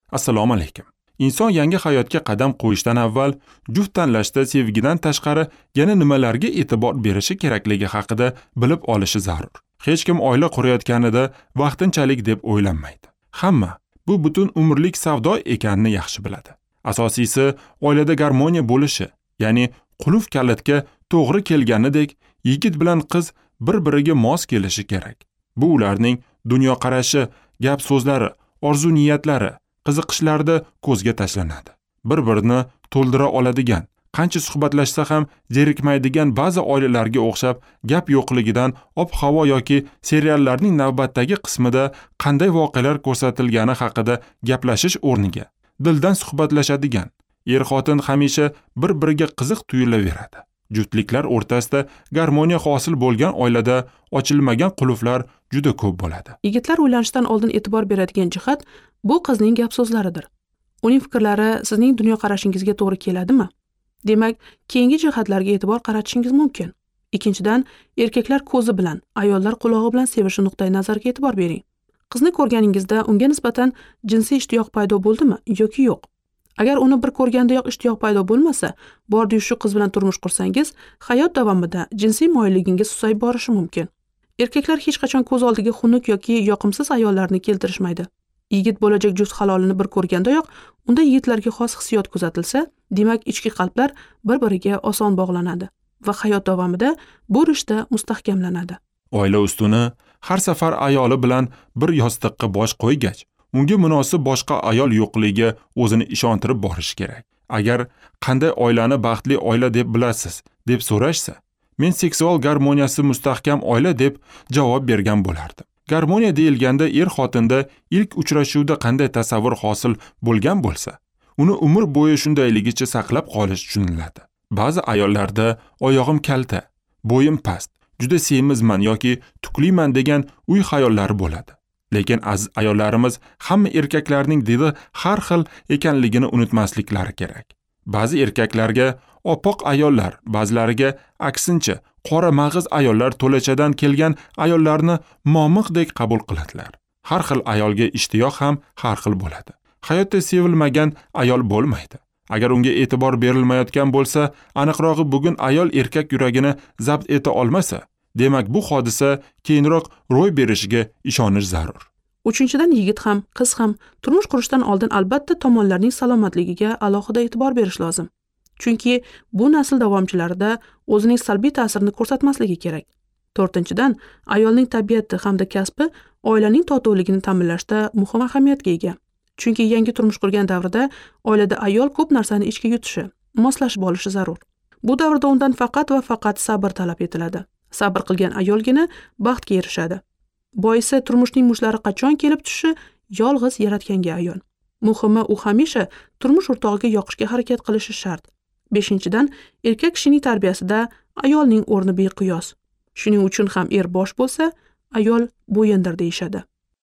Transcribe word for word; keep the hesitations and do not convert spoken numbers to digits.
Assalomu alaykum. Inson yangi hayotga qadam qo'yishdan avval juft tanlashda sevgidan tashqari yana nimalarga e'tibor berishi kerakligi haqida bilib olishi zarur. Hech kim oila qurayotganida vaqtinchalik deb o'ylanmaydi. Hamma bu butun umrlik savdo ekanini yaxshi biladi. Asosiysi oilada garmoniya bo'lishi, ya'ni qulf kalitga to'g'ri kelganidek yigit bilan qiz bir-biriga mos kelishi kerak. Bu ularning dunyoqarashi, gap so'zlari, orzu niyatlari, qiziqishlarda ko'zga tashlanadi. Bir-birini to'ldira oladigan, qancha suhbatlashsa ham zerikmaydigan ba'zi oilalarga o'xshab gap yo'qligidan ob-havo yoki seriallarning navbatdagi qismida qanday voqealar ko'rsatilgani haqida gaplashish o'rniga dildan suhbatlashadigan er-xotin hamisha bir-biriga qiziq tuyulaveradi. Juftliklar o'rtasida garmoniya hosil bo'lgan oilada ochilmagan qulflar juda ko'p bo'ladi. Yigitlar uylanishdan oldin e'tibor beradigan jihat bu qizning gap so'zlaridir. Uning fikrlari sizning dunyoqarashingizga to'g'ri keladimi? Demak, keyingi jihatlarga e'tibor qaratishingiz mumkin. Ikkinchidan, erkaklar ko'zi bilan, ayollar qulog'i bilan sevishi nuqtai nazariga e'tibor bering. Qizni ko'rganingizda unga nisbatan jinsiy ishtiyoq paydo bo'ldimi yoki yo'q? Agar uni bir ko'rgandayoq ishtiyoq paydo bo'lmasa, bordi shu qiz bilan turmush qursangiz, hayot davomida jinsiy moyilligingiz susayib borishi mumkin. Erkaklar hech qachon ko'z oldiga xunuk yoki yoqimsiz ayollarni keltirishmaydi. Yigit bo'lajak juft halolini bir ko'rgandayoq, unda yigitlarga xos hissiyot kuzatilsa, demak ichki qalblar bir-biriga oson bog'lanadi va hayot davomida bu rishta mustahkamlanadi. Oila ustuni har safar ayoli bilan bir yostiqqa bosh qo'ygach, unga munosib boshqa ayol yo'qligiga o'zini ishontirib borish kerak. Agar qanday oilani baxtli oila deb bilasiz deb so'rashsa, men seksual garmoniyasi mustahkam oila deb javob bergan bo'lardim. Garmoniya deyilganda er-xotinda ilk uchrashuvda qanday tasavvur hosil bo'lgan bo'lsa, uni umr bo'yi shundayligicha saqlab qolish tushuniladi. Ba'zi ayollarda oyog'im kalta, bo'yim past, juda semizman yoki tukliman degan uy xayollari bo'ladi. Lekin aziz ayollarimiz hamma erkaklarning didi har xil ekanligini unutmasliklari kerak. Ba'zi erkaklarga oppoq ayollar, ba'zilariga aksincha qora mag'iz ayollar to'lachadan kelgan ayollarni momiqdek qabul qiladilar. Har xil ayolga ishtiyoq ham har xil bo'ladi. Hayotda sevilmagan ayol bo'lmaydi. Agar unga e'tibor berilmayotgan bo'lsa, aniqrog'i bugun ayol erkak yuragini zabt eta olmasa, demak bu hodisa keyinroq ro'y berishiga ishonish zarur. Uchinchidan, yigit ham, qiz ham turmush qurishdan oldin albatta tomonlarning salomatligiga alohida e'tibor berish lozim. Chunki bu nasl davomchilarida o'zining salbiy ta'sirini ko'rsatmasligi kerak. To'rtinchidan, ayolning tabiati hamda kasbi oilaning totuvligini ta'minlashda muhim ahamiyatga ega. Chunki yangi turmush qurgan davrida oilada ayol ko'p narsani ichga yutishi, moslashib olishi zarur. Bu davrda undan faqat va faqat sabr talab etiladi. Sabr qilgan ayolgina baxtga erishadi. Boisi turmushning mushlari qachon kelib tushishi yolg'iz yaratganga ayon. Muhimi, u hamisha turmush o'rtog'iga yoqishga harakat qilishi shart. Beshinchidan, erkak kishining tarbiyasida ayolning o'rni beqiyos. Shuning uchun ham er bosh bo'lsa, ayol bo'yindir deyishadi.